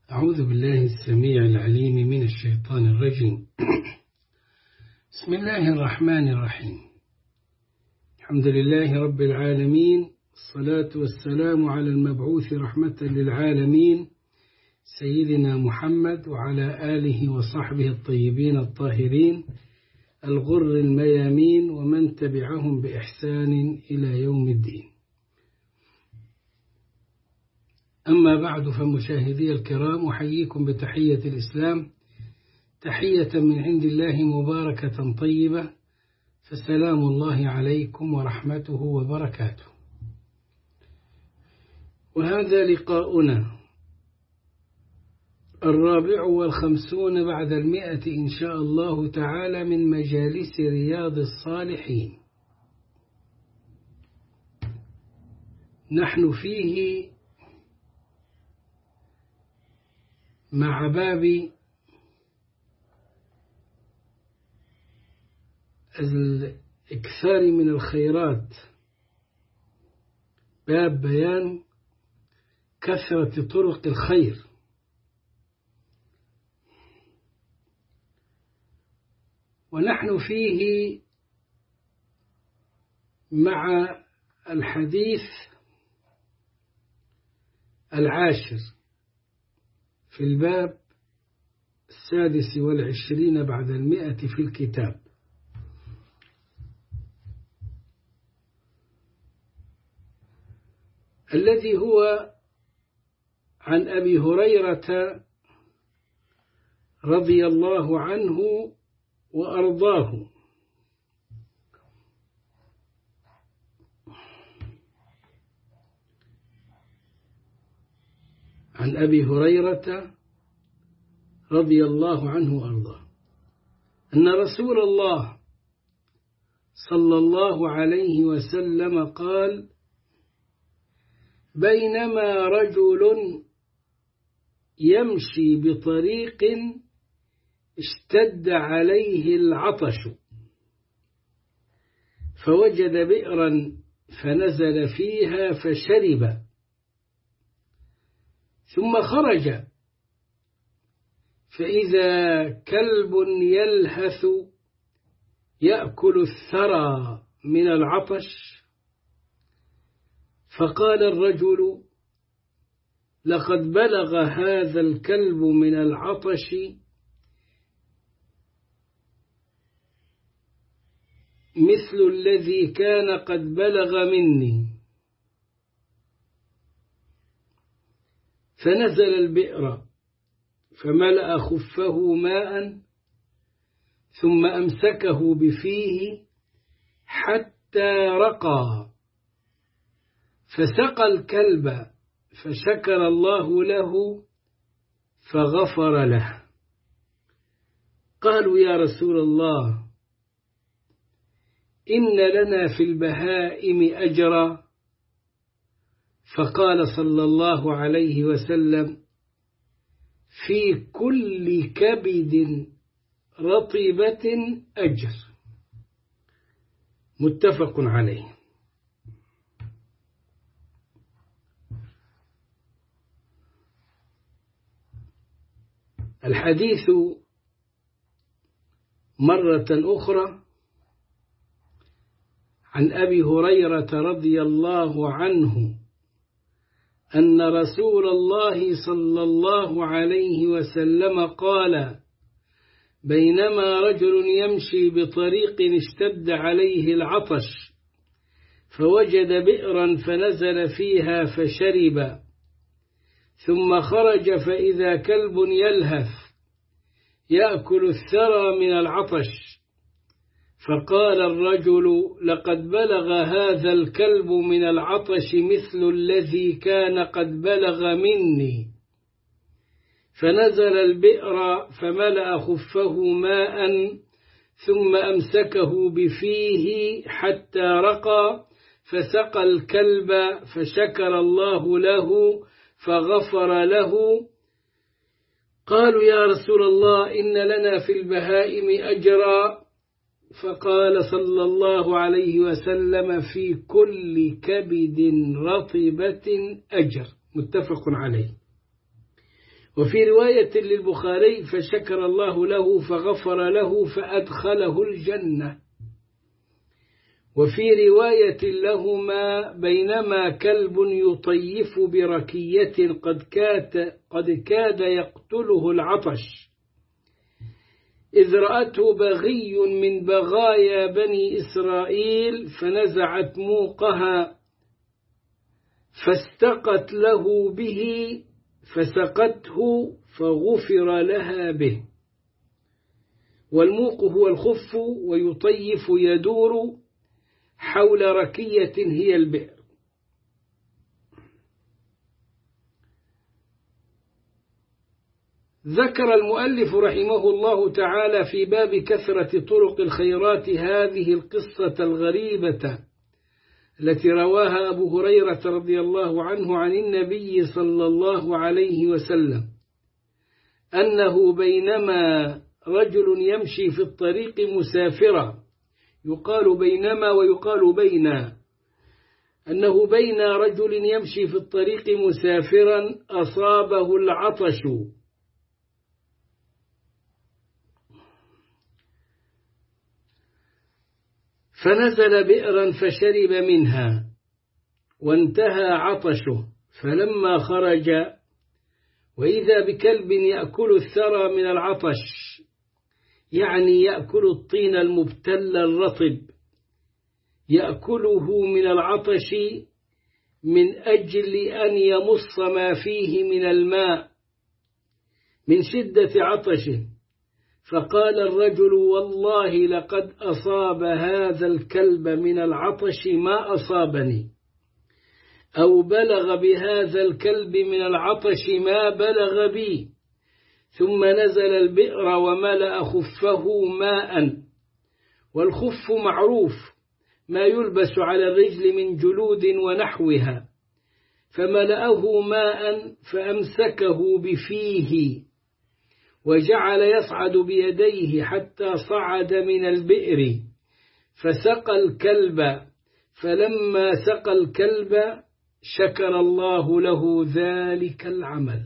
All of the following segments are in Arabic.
أعوذ بالله السميع العليم من الشيطان الرجيم. بسم الله الرحمن الرحيم. الحمد لله رب العالمين، الصلاة والسلام على المبعوث رحمة للعالمين سيدنا محمد وعلى آله وصحبه الطيبين الطاهرين الغر الميامين ومن تبعهم بإحسان إلى يوم الدين. أما بعد، فمشاهدي الكرام، أحييكم بتحية الإسلام، تحية من عند الله مباركة طيبة، فسلام الله عليكم ورحمته وبركاته. وهذا لقاؤنا 54 بعد 100 إن شاء الله تعالى من مجالس رياض الصالحين. نحن فيه مع باب الإكثار من الخيرات، باب بيان كثرة طرق الخير. ونحن فيه مع الحديث 10 في الباب 26 بعد 100 في الكتاب، الذي هو عن أبي هريرة رضي الله عنه وأرضاه عن أبي هريرة رضي الله عنه وأرضاه أن رسول الله صلى الله عليه وسلم قال: بينما رجل يمشي بطريق اشتد عليه العطش فوجد بئرا فنزل فيها فشرب، ثم خرج فإذا كلب يلهث يأكل الثرى من العطش، فقال الرجل: لقد بلغ هذا الكلب من العطش مثل الذي كان قد بلغ مني. فنزل البئر فملأ خفه ماء ثم أمسكه بفيه حتى رقى، فسقى الكلب فشكر الله له فغفر له. قالوا: يا رسول الله، إن لنا في البهائم أجرا. فقال صلى الله عليه وسلم: في كل كبد رطبة أجر. متفق عليه. الحديث مرة أخرى عن أبي هريرة رضي الله عنه أن رسول الله صلى الله عليه وسلم قال: بينما رجل يمشي بطريق اشتد عليه العطش فوجد بئرا فنزل فيها فشرب، ثم خرج فإذا كلب يلهث يأكل الثرى من العطش، فقال الرجل: لقد بلغ هذا الكلب من العطش مثل الذي كان قد بلغ مني. فنزل البئر فملأ خفه ماء ثم أمسكه بفيه حتى رقى، فسقى الكلب فشكر الله له فغفر له. قالوا: يا رسول الله، إن لنا في البهائم أجرا. فقال صلى الله عليه وسلم: في كل كبد رطبة أجر. متفق عليه. وفي رواية للبخاري فشكر الله له فغفر له فأدخله الجنة. وفي رواية لهما بينما كلب يطيف بركية قد كاد يقتله العطش إذ رأته بغي من بغايا بني إسرائيل فنزعت موقها فاستقت له به فسقته فغفر لها به. والموق هو الخف ويطيف يدور حول ركية هي البئر. ذكر المؤلف رحمه الله تعالى في باب كثرة طرق الخيرات هذه القصة الغريبة التي رواها أبو هريرة رضي الله عنه عن النبي صلى الله عليه وسلم أنه بينما رجل يمشي في الطريق مسافرا، يقال بينما ويقال بينا، أنه بين رجل يمشي في الطريق مسافرا أصابه العطش فنزل بئرا فشرب منها وانتهى عطشه، فلما خرج وإذا بكلب يأكل الثرى من العطش، يعني يأكل الطين المبتل الرطب، يأكله من العطش من أجل أن يمص ما فيه من الماء من شدة عطشه. فقال الرجل والله لقد أصاب هذا الكلب من العطش ما أصابني، أو بلغ بهذا الكلب من العطش ما بلغ بي. ثم نزل البئر وملأ خفه ماء، والخف معروف ما يلبس على الرجل من جلود ونحوها، فملأه ماء فأمسكه بفيه وجعل يصعد بيديه حتى صعد من البئر فسقى الكلب. فلما سقى الكلب شكر الله له ذلك العمل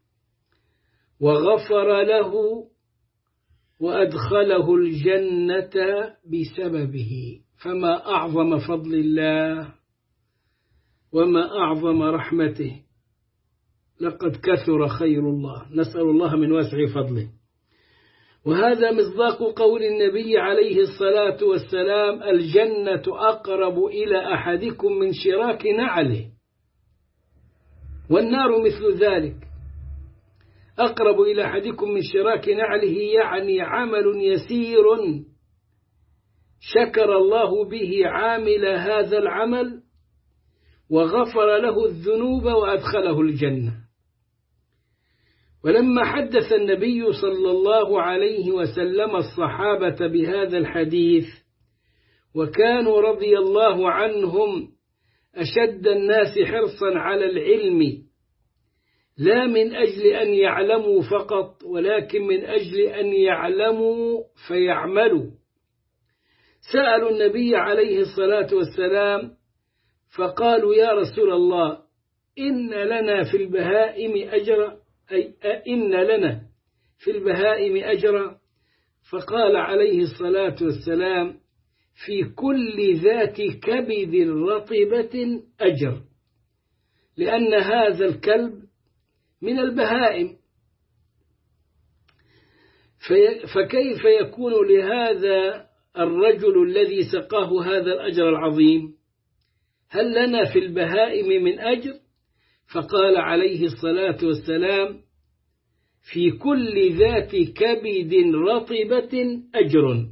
وغفر له وأدخله الجنة بسببه. فما أعظم فضل الله وما أعظم رحمته، لقد كثر خير الله، نسأل الله من واسع فضله. وهذا مصداق قول النبي عليه الصلاة والسلام: الجنة أقرب إلى أحدكم من شراك نعله، والنار مثل ذلك. أقرب إلى أحدكم من شراك نعله يعني عمل يسير شكر الله به عامل هذا العمل وغفر له الذنوب وأدخله الجنة. ولما حدث النبي صلى الله عليه وسلم الصحابة بهذا الحديث، وكانوا رضي الله عنهم أشد الناس حرصا على العلم، لا من أجل أن يعلموا فقط، ولكن من أجل أن يعلموا فيعملوا، سألوا النبي عليه الصلاة والسلام فقالوا: يا رسول الله، إن لنا في البهائم أجرا، أي إن لنا في البهائم أجرا؟ فقال عليه الصلاة والسلام: في كل ذات كبد رطبة أجر، لأن هذا الكلب من البهائم. فكيف يكون لهذا الرجل الذي سقاه هذا الأجر العظيم؟ هل لنا في البهائم من أجر؟ فقال عليه الصلاة والسلام: في كل ذات كبد رطبة أجر.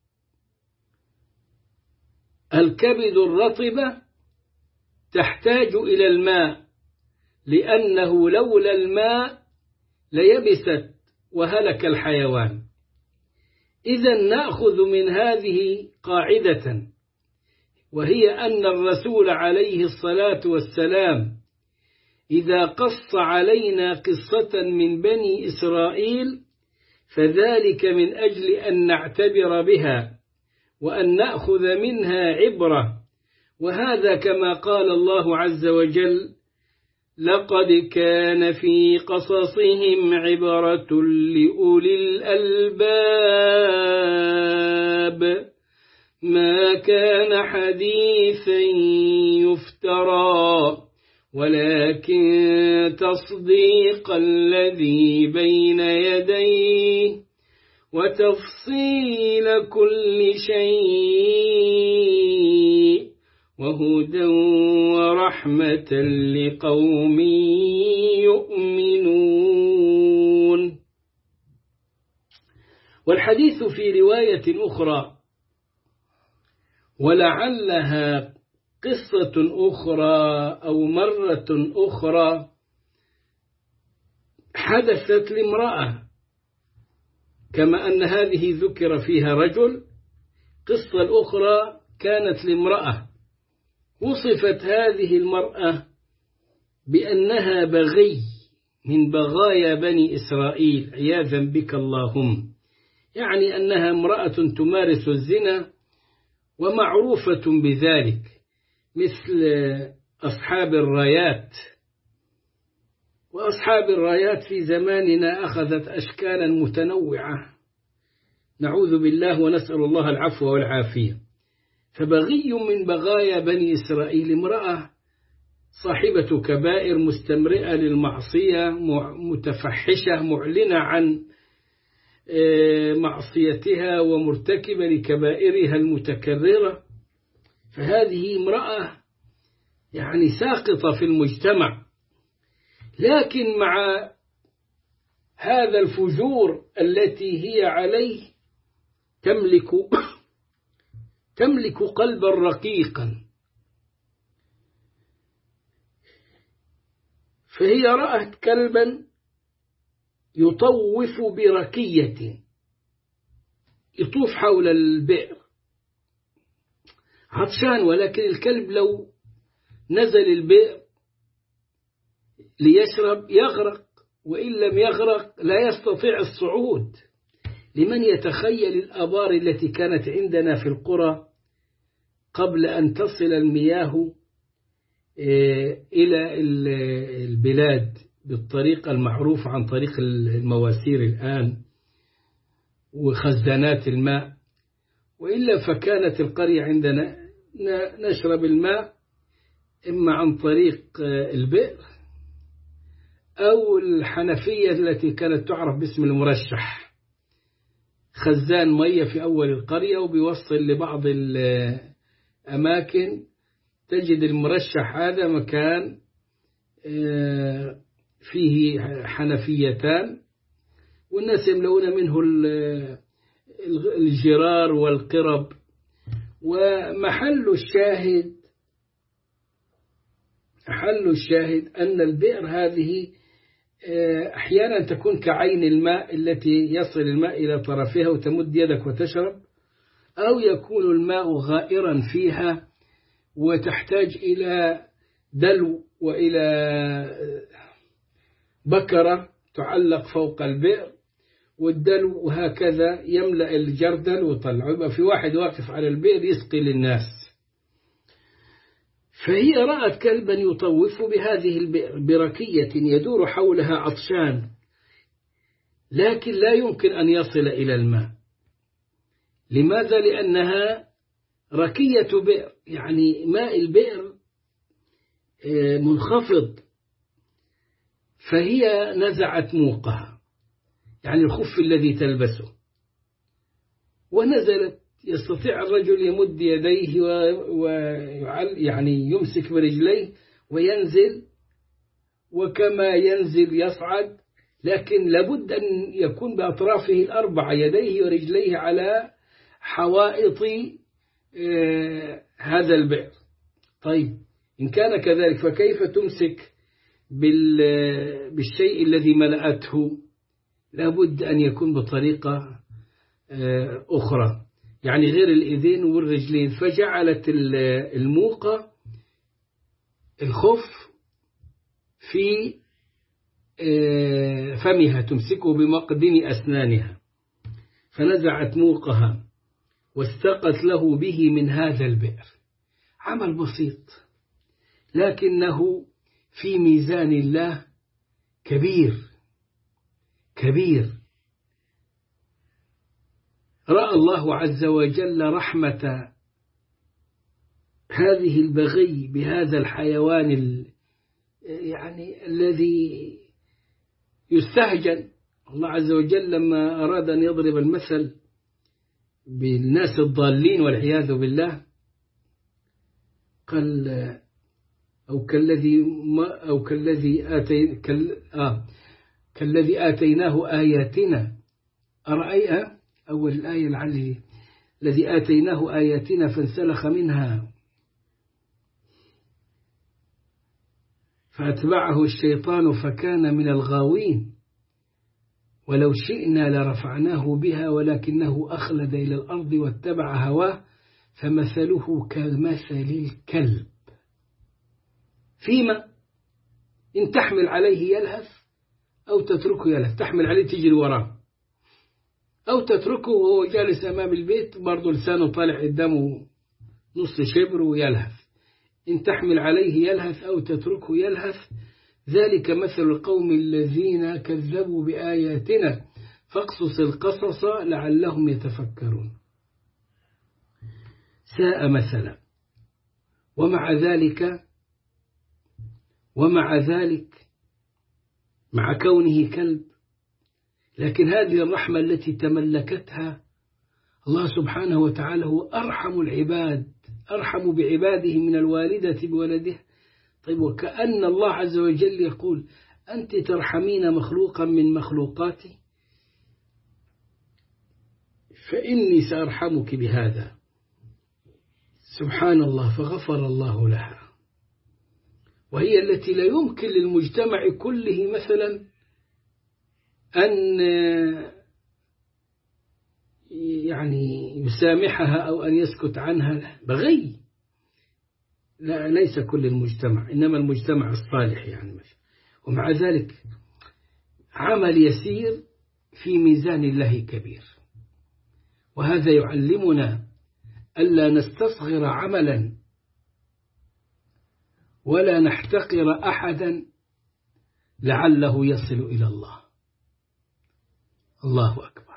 الكبد الرطبة تحتاج إلى الماء، لأنه لولا الماء ليبست وهلك الحيوان. إذن نأخذ من هذه قاعدة، وهي أن الرسول عليه الصلاة والسلام إذا قص علينا قصة من بني إسرائيل فذلك من أجل أن نعتبر بها وأن نأخذ منها عبرة. وهذا كما قال الله عز وجل: لقد كان في قصصهم عبرة لأولي الألباب ما كان حديثا يفترى ولكن تصديق الذي بين يديه وتفصيل كل شيء وهدى ورحمة لقوم يؤمنون. والحديث في رواية أخرى ولعلها قصة أخرى أو مرة أخرى حدثت لامرأة كما أن هذه ذكر فيها رجل، قصة الأخرى كانت لامرأة وصفت هذه المرأة بأنها بغي من بغايا بني إسرائيل عياذا بك اللهم، يعني أنها امرأة تمارس الزنا ومعروفة بذلك مثل أصحاب الرايات. وأصحاب الرايات في زماننا أخذت أشكالا متنوعة نعوذ بالله ونسأل الله العفو والعافية. فبغي من بغايا بني إسرائيل امرأة صاحبة كبائر مستمرئة للمعصية متفحشة معلنة عن معصيتها ومرتكبة لكبائرها المتكررة. فهذه امرأة يعني ساقطة في المجتمع، لكن مع هذا الفجور التي هي عليه تملك قلبا رقيقا. فهي رأت كلبا يطوف بركية يطوف حول البئر عطشان، ولكن الكلب لو نزل البئر ليشرب يغرق، وإن لم يغرق لا يستطيع الصعود. لمن يتخيل الآبار التي كانت عندنا في القرى قبل أن تصل المياه إلى البلاد بالطريقة المعروفة عن طريق المواسير الآن وخزانات الماء، وإلا فكانت القرية عندنا نشرب الماء إما عن طريق البئر أو الحنفية التي كانت تعرف باسم المرشح، خزان مية في أول القرية وبيوصل لبعض الأماكن تجد المرشح هذا مكان فيه حنفيتان والناس يملؤون منه الجرار والقرب. ومحل الشاهد أن البئر هذه أحيانا تكون كعين الماء التي يصل الماء إلى طرفها وتمد يدك وتشرب، أو يكون الماء غائرا فيها وتحتاج إلى دلو وإلى بكرة تعلق فوق البئر والدلو وهكذا يملأ الجردل وطلع، يبقى في واحد واقف على البئر يسقي للناس. فهي رأت كلبا يطوف بهذه البئر بركية يدور حولها عطشان، لكن لا يمكن أن يصل إلى الماء. لماذا؟ لأنها ركية بئر، يعني ماء البئر منخفض. فهي نزعت موقها، يعني الخف الذي تلبسه، ونزلت. يستطيع الرجل يمد يديه يعني يمسك برجليه وينزل، وكما ينزل يصعد، لكن لابد أن يكون بأطرافه الأربعة يديه ورجليه على حوائط هذا البئر. طيب إن كان كذلك فكيف تمسك بالشيء الذي ملأته؟ لابد أن يكون بطريقة أخرى، يعني غير الإيدين والرجلين. فجعلت الموقة الخف في فمها تمسكه بمقدم أسنانها، فنزعت موقها واستقت له به من هذا البئر. عمل بسيط لكنه في ميزان الله كبير كبير. رأى الله عز وجل رحمة هذه البغي بهذا الحيوان يعني الذي يستهجن. الله عز وجل لما أراد أن يضرب المثل بالناس الضالين والعياذ بالله قال كالذي آتيناه آياتنا أول الآية العلي الذي آتيناه آياتنا فانسلخ منها فأتبعه الشيطان فكان من الغاوين ولو شئنا لرفعناه بها ولكنه أخلد إلى الأرض واتبع هواه فمثله كمثل الكلب فيما إن تحمل عليه يلهث أو تتركه يلهث. تحمل عليه تجري وراه أو تتركه وهو جالس أمام البيت برضو لسانه طالع قدامه نص شبر ويلهث. إن تحمل عليه يلهث أو تتركه يلهث ذلك مثل القوم الذين كذبوا بآياتنا فاقصص القصص لعلهم يتفكرون. ساء مثلا. ومع ذلك مع كونه كلب لكن هذه الرحمة التي تملكتها الله سبحانه وتعالى هو أرحم العباد، أرحم بعباده من الوالدة بولدها. طيب وكأن الله عز وجل يقول أنت ترحمين مخلوقا من مخلوقاتي فإني سأرحمك بهذا. سبحان الله. فغفر الله لها، وهي التي لا يمكن للمجتمع كله مثلا أن يعني يسامحها أو أن يسكت عنها. بغي لا، ليس كل المجتمع، إنما المجتمع الصالح يعني. ومع ذلك عمل يسير في ميزان الله كبير. وهذا يعلمنا ألا نستصغر عملا ولا نحتقر أحدا لعله يصل إلى الله. الله أكبر.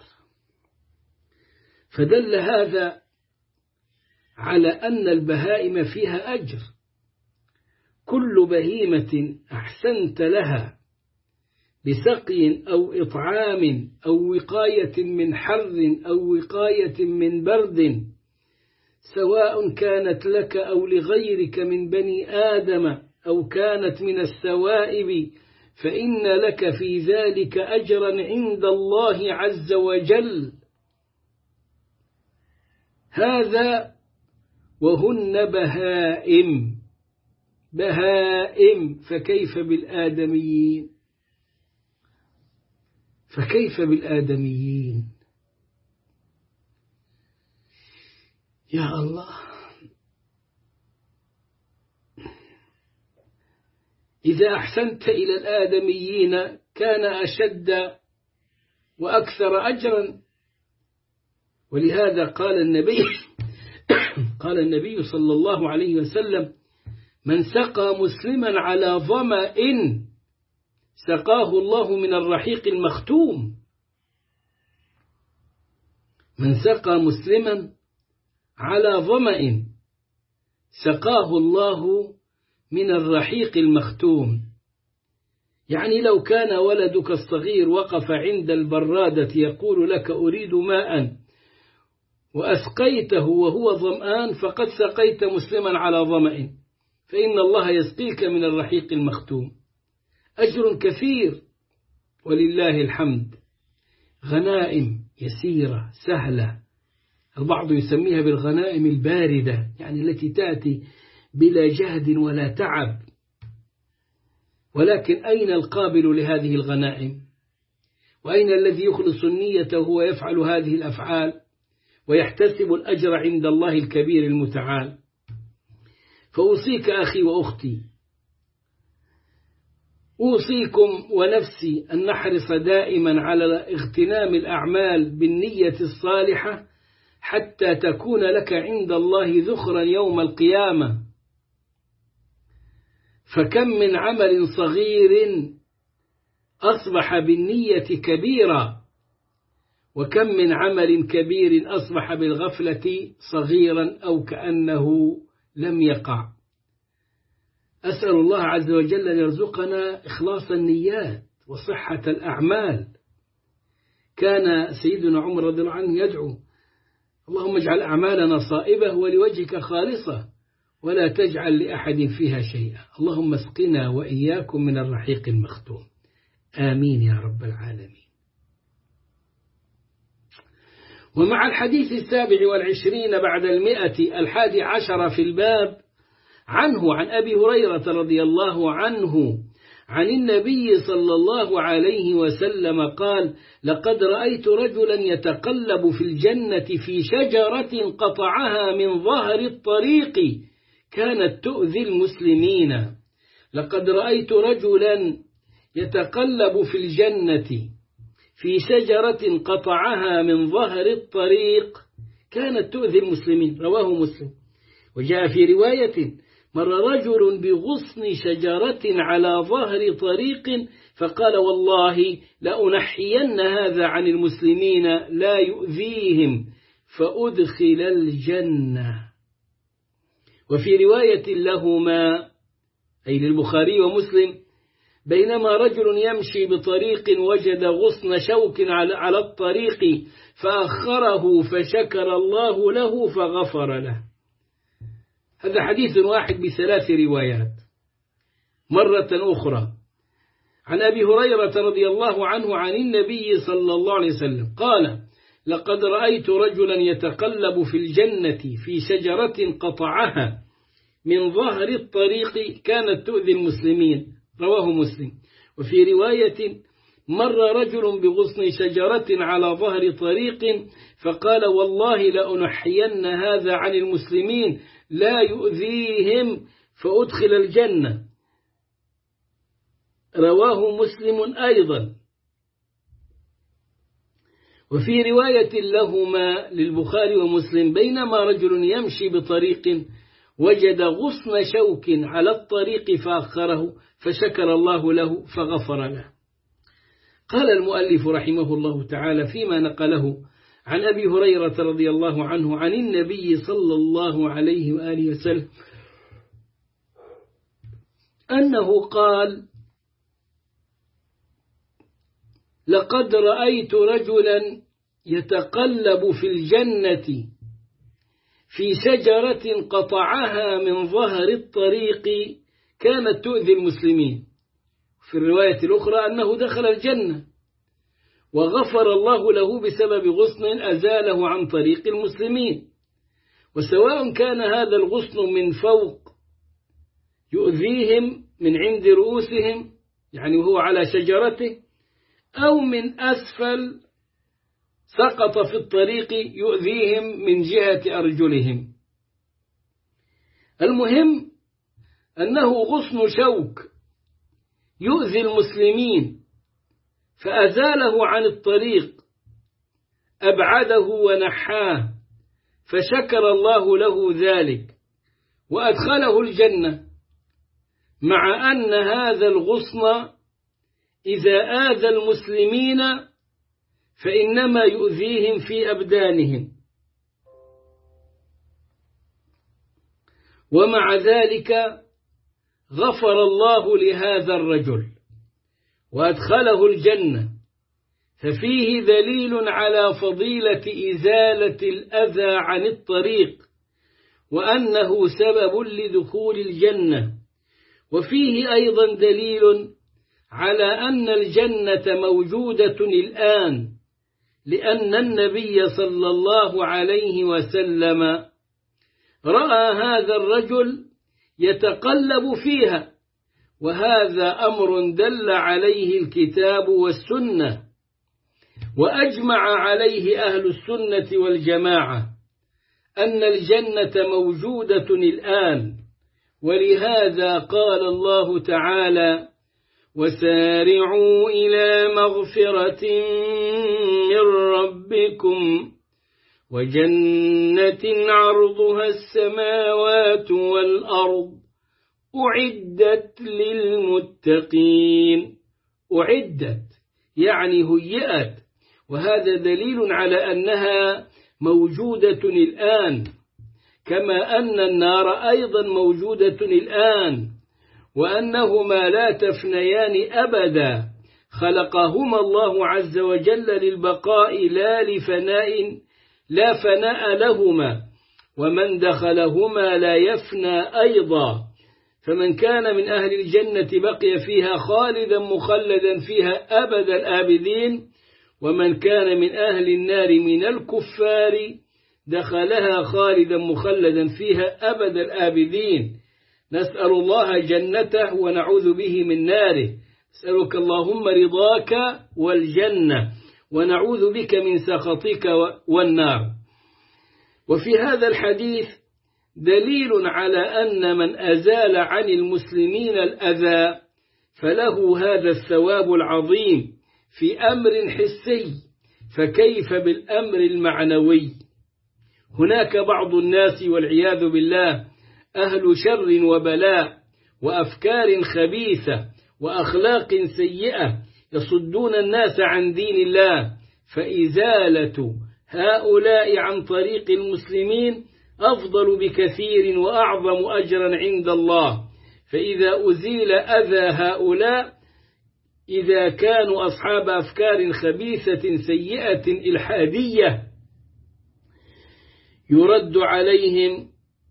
فدل هذا على أن البهائم فيها أجر. كل بهيمة أحسنت لها بسقي أو إطعام أو وقاية من حر أو وقاية من برد سواء كانت لك أو لغيرك من بني آدم أو كانت من السوائب فإن لك في ذلك أجرا عند الله عز وجل. هذا وهن بهائم فكيف بالآدميين؟ يا الله. إذا أحسنت إلى الآدميين كان أشد وأكثر أجرا. ولهذا قال النبي صلى الله عليه وسلم من سقى مسلما على ظمأ سقاه الله من الرحيق المختوم. من سقى مسلما على ظمأ سقاه الله من الرحيق المختوم. يعني لو كان ولدك الصغير وقف عند البرادة يقول لك أريد ماء وأسقيته وهو ظمآن فقد سقيت مسلما على ظمأ، فإن الله يسقيك من الرحيق المختوم. أجر كثير ولله الحمد. غنائم يسيرة سهلة، البعض يسميها بالغنائم الباردة، يعني التي تأتي بلا جهد ولا تعب. ولكن أين القابل لهذه الغنائم؟ وأين الذي يخلص النية وهو يفعل هذه الأفعال ويحتسب الأجر عند الله الكبير المتعال؟ فأوصيك أخي وأختي، أوصيكم ونفسي أن نحرص دائما على اغتنام الأعمال بالنية الصالحة حتى تكون لك عند الله ذخرا يوم القيامة. فكم من عمل صغير أصبح بالنية كبيرا، وكم من عمل كبير أصبح بالغفلة صغيرا أو كأنه لم يقع. أسأل الله عز وجل أن يرزقنا إخلاص النيات وصحة الأعمال. كان سيدنا عمر رضي الله عنه يدعو: اللهم اجعل أعمالنا صائبة ولوجهك خالصة ولا تجعل لأحد فيها شيئا، اللهم اسقنا وإياكم من الرحيق المختوم، آمين يا رب العالمين. ومع الحديث 27 بعد 100 11 في الباب عنه عن أبي هريرة رضي الله عنه عن النبي صلى الله عليه وسلم قال: لقد رأيت رجلا يتقلب في الجنة في شجرة قطعها من ظهر الطريق كانت تؤذي المسلمين. لقد رأيت رجلا يتقلب في الجنة في شجرة قطعها من ظهر الطريق كانت تؤذي المسلمين، رواه مسلم. وجاء في رواية: مر رجل بغصن شجرة على ظهر طريق فقال: والله لأنحين هذا عن المسلمين لا يؤذيهم فأدخل الجنة. وفي رواية لهما أي للبخاري ومسلم: بينما رجل يمشي بطريق وجد غصن شوك على الطريق فأخره فشكر الله له فغفر له. هذا حديث واحد ب3 روايات. مرة أخرى عن أبي هريرة رضي الله عنه عن النبي صلى الله عليه وسلم قال: لقد رأيت رجلا يتقلب في الجنة في شجرة قطعها من ظهر الطريق كانت تؤذي المسلمين، رواه مسلم. وفي رواية: مر رجل بغصن شجرة على ظهر طريق فقال: والله لأنحين هذا عن المسلمين لا يؤذيهم فأدخل الجنة، رواه مسلم أيضا. وفي رواية لهما للبخاري ومسلم: بينما رجل يمشي بطريق وجد غصن شوك على الطريق فأخره فشكر الله له فغفر له. قال المؤلف رحمه الله تعالى فيما نقله عن أبي هريرة رضي الله عنه عن النبي صلى الله عليه وآله وسلم أنه قال: لقد رأيت رجلا يتقلب في الجنة في شجرة قطعها من ظهر الطريق كانت تؤذي المسلمين. في الرواية الأخرى أنه دخل الجنة وغفر الله له بسبب غصن أزاله عن طريق المسلمين. وسواء كان هذا الغصن من فوق يؤذيهم من عند رؤوسهم يعني وهو على شجرته، أو من أسفل سقط في الطريق يؤذيهم من جهة أرجلهم. المهم أنه غصن شوك يؤذي المسلمين فأزاله عن الطريق، أبعده ونحاه، فشكر الله له ذلك وأدخله الجنة، مع أن هذا الغصن إذا آذى المسلمين فإنما يؤذيهم في أبدانهم، ومع ذلك غفر الله لهذا الرجل وأدخله الجنة. ففيه دليل على فضيلة إزالة الأذى عن الطريق وأنه سبب لدخول الجنة. وفيه أيضا دليل على أن الجنة موجودة الآن، لأن النبي صلى الله عليه وسلم رأى هذا الرجل يتقلب فيها، وهذا أمر دل عليه الكتاب والسنة، وأجمع عليه أهل السنة والجماعة أن الجنة موجودة الآن. ولهذا قال الله تعالى: وسارعوا إلى مغفرة من ربكم وجنة عرضها السماوات والأرض أعدت للمتقين. أعدت يعني هيئت، وهذا دليل على أنها موجودة الآن، كما أن النار أيضا موجودة الآن، وأنهما لا تفنيان أبدا، خلقهما الله عز وجل للبقاء لا لفناء، لا فناء لهما، ومن دخلهما لا يفنى أيضا، فمن كان من أهل الجنة بقي فيها خالدا مخلدا فيها أبد الآبدين، ومن كان من أهل النار من الكفار دخلها خالدا مخلدا فيها أبد الآبدين. نسأل الله جنته ونعوذ به من ناره. نسألك اللهم رضاك والجنة، ونعوذ بك من سخطك والنار. وفي هذا الحديث دليل على أن من أزال عن المسلمين الأذى فله هذا الثواب العظيم في أمر حسي، فكيف بالأمر المعنوي؟ هناك بعض الناس والعياذ بالله أهل شر وبلاء وأفكار خبيثة وأخلاق سيئة يصدون الناس عن دين الله، فإزالة هؤلاء عن طريق المسلمين أفضل بكثير وأعظم أجرا عند الله. فإذا أزيل أذى هؤلاء، إذا كانوا أصحاب أفكار خبيثة سيئة إلحادية، يرد عليهم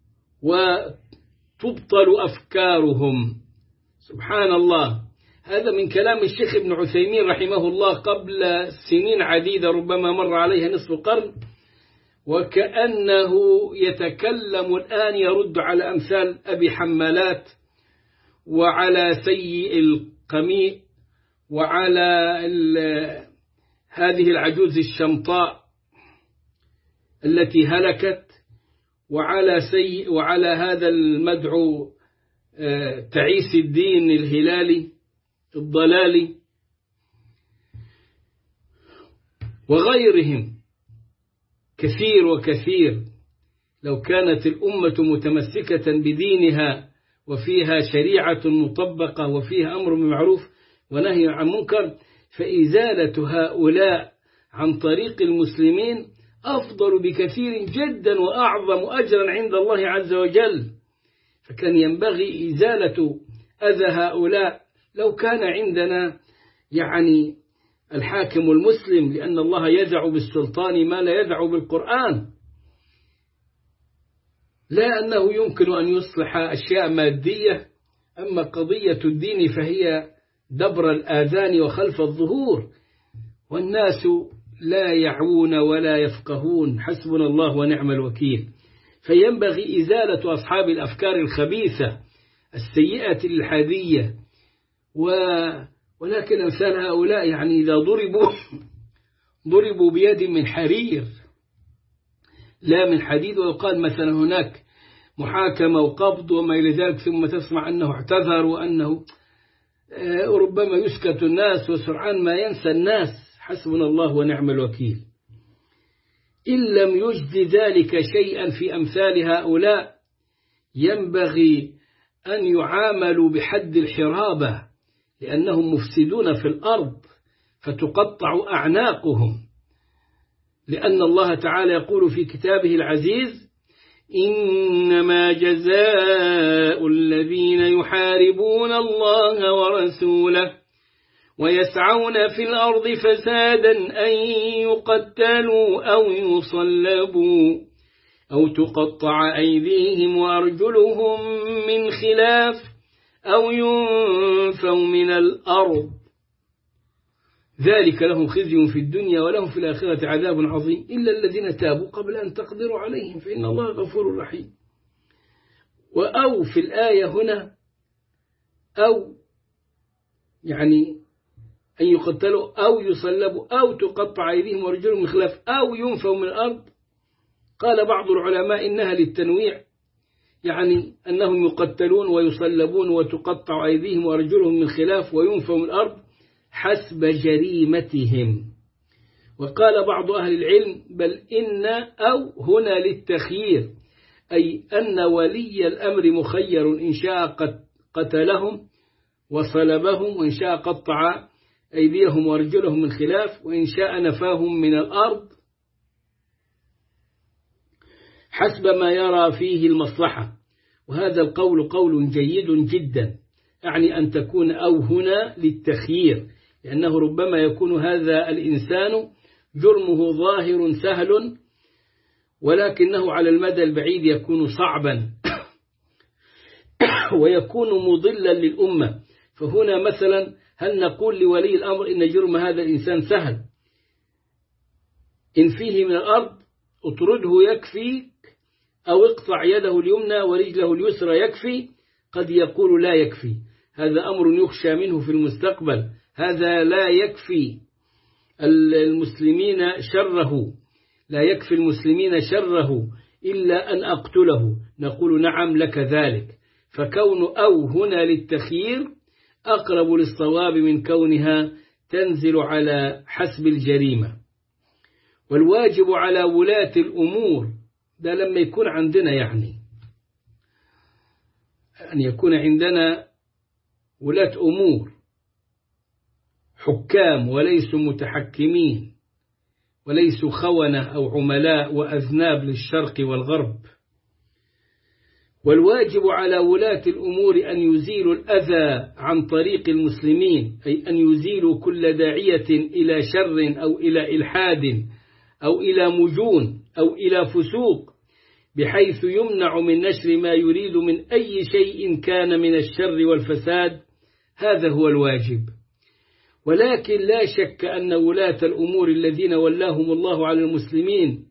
وتبطل أفكارهم. سبحان الله. هذا من كلام الشيخ ابن عثيمين رحمه الله قبل سنين عديدة، ربما مر عليها نصف قرن، وكأنه يتكلم الآن يرد على أمثال أبي حمالات وعلى سيء القميء وعلى هذه العجوز الشمطاء التي هلكت، وعلى هذا المدعو تعيس الدين الهلالي الضلالي وغيرهم كثير وكثير. لو كانت الأمة متمسكة بدينها وفيها شريعة مطبقة وفيها أمر بالمعروف ونهي عن منكر، فإزالة هؤلاء عن طريق المسلمين أفضل بكثير جدا وأعظم أجرا عند الله عز وجل. فكان ينبغي إزالة أذى هؤلاء. لو كان عندنا يعني الحاكم المسلم، لأن الله يدع بالسلطان ما لا يدع بالقرآن، لا أنه يمكن أن يصلح أشياء مادية، أما قضية الدين فهي دبر الآذان وخلف الظهور، والناس لا يعون ولا يفقهون. حسبنا الله ونعم الوكيل. فينبغي إزالة أصحاب الأفكار الخبيثة السيئة الحادية، ولكن أمثال هؤلاء يعني إذا ضربوا بيد من حرير لا من حديد، ويقال مثلا هناك محاكمة وقبض وما إلى ذلك، ثم تسمع أنه اعتذر وأنه ربما يسكت الناس وسرعان ما ينسى الناس. حسبنا الله ونعم الوكيل. إن لم يجد ذلك شيئا في أمثال هؤلاء، ينبغي أن يعاملوا بحد الحرابة، لأنهم مفسدون في الأرض فتقطع أعناقهم، لأن الله تعالى يقول في كتابه العزيز: إنما جزاء الذين يحاربون الله ورسوله ويسعون في الأرض فسادا أن يقتلوا أو يصلبوا أو تقطع أيديهم وأرجلهم من خلاف أو ينفوا من الأرض، ذلك لهم خزي في الدنيا ولهم في الآخرة عذاب عظيم إلا الذين تابوا قبل أن تقدروا عليهم فإن الله غفور رحيم. وأو في الآية هنا أو يعني أن يقتلوا أو يصلبوا أو تقطع أيديهم وأرجلهم من خلاف أو ينفوا من الأرض. قال بعض العلماء إنها للتنويع، يعني أنهم يقتلون ويصلبون وتقطع أيديهم وأرجلهم من خلاف وينفوا من الأرض حسب جريمتهم. وقال بعض أهل العلم بل إن أو هنا للتخيير، أي أن ولي الأمر مخير إن شاء قتلهم وصلبهم، وإن شاء قطع أيديهم وأرجلهم من خلاف، وإن شاء نفاهم من الأرض حسب ما يرى فيه المصلحة. وهذا القول قول جيد جدا، يعني أن تكون أو هنا للتخيير، لأنه ربما يكون هذا الإنسان جرمه ظاهر سهل، ولكنه على المدى البعيد يكون صعبا ويكون مضلا للأمة. فهنا مثلا هل نقول لولي الأمر إن جرم هذا الإنسان سهل، إن فيه من الأرض اطرده يكفي، أو اقطع يده اليمنى ورجله اليسرى يكفي؟ قد يقول لا يكفي، هذا أمر يخشى منه في المستقبل، هذا لا يكفي المسلمين شره، لا يكفي المسلمين شره إلا أن أقتله. نقول نعم لك ذلك. فكون أو هنا للتخيير أقرب للصواب من كونها تنزل على حسب الجريمة. والواجب على ولاة الأمور، ده لما يكون عندنا يعني أن يكون عندنا ولاة أمور حكام وليسوا متحكمين، وليسوا خونة أو عملاء وأذناب للشرق والغرب. والواجب على ولاة الأمور أن يزيلوا الأذى عن طريق المسلمين، أي أن يزيلوا كل داعية إلى شر أو إلى إلحاد أو إلى مجون أو إلى فسوق، بحيث يمنع من نشر ما يريد من أي شيء كان من الشر والفساد. هذا هو الواجب. ولكن لا شك أن ولاة الأمور الذين ولاهم الله على المسلمين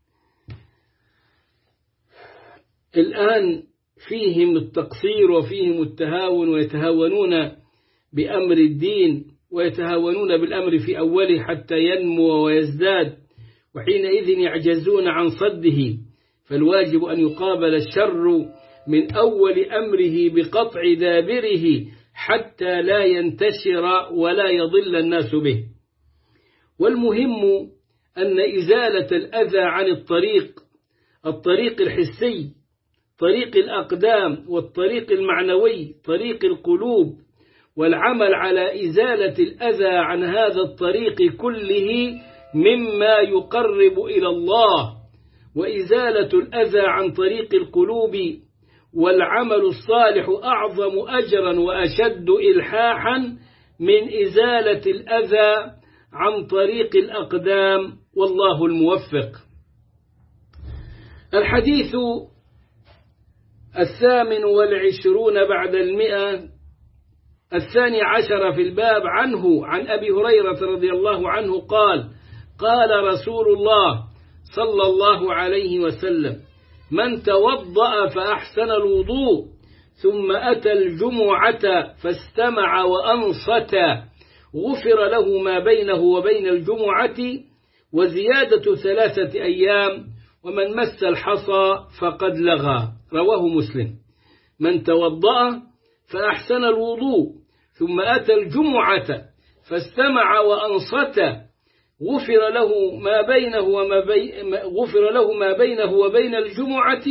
الآن فيهم التقصير وفيهم التهاون، ويتهاونون بأمر الدين ويتهاونون بالأمر في أوله حتى ينمو ويزداد، وحينئذ يعجزون عن صده. فالواجب أن يقابل الشر من أول أمره بقطع دابره حتى لا ينتشر ولا يضل الناس به. والمهم أن إزالة الأذى عن الطريق الحسي، طريق الأقدام، والطريق المعنوي، طريق القلوب، والعمل على إزالة الأذى عن هذا الطريق كله مما يقرب إلى الله. وإزالة الأذى عن طريق القلوب والعمل الصالح أعظم أجرا وأشد إلحاحا من إزالة الأذى عن طريق الأقدام، والله الموفق. الحديث 28 بعد 100، 12 في الباب، عن أبي هريرة رضي الله عنه قال: قال رسول الله صلى الله عليه وسلم: من توضأ فأحسن الوضوء ثم أتى الجمعة فاستمع وأنصت غفر له ما بينه وبين الجمعة وزيادة 3 أيام، ومن مس الحصى فقد لغى. رواه مسلم. من توضأ فأحسن الوضوء ثم أتى الجمعة فاستمع وأنصت غفر له ما بينه وبين الجمعة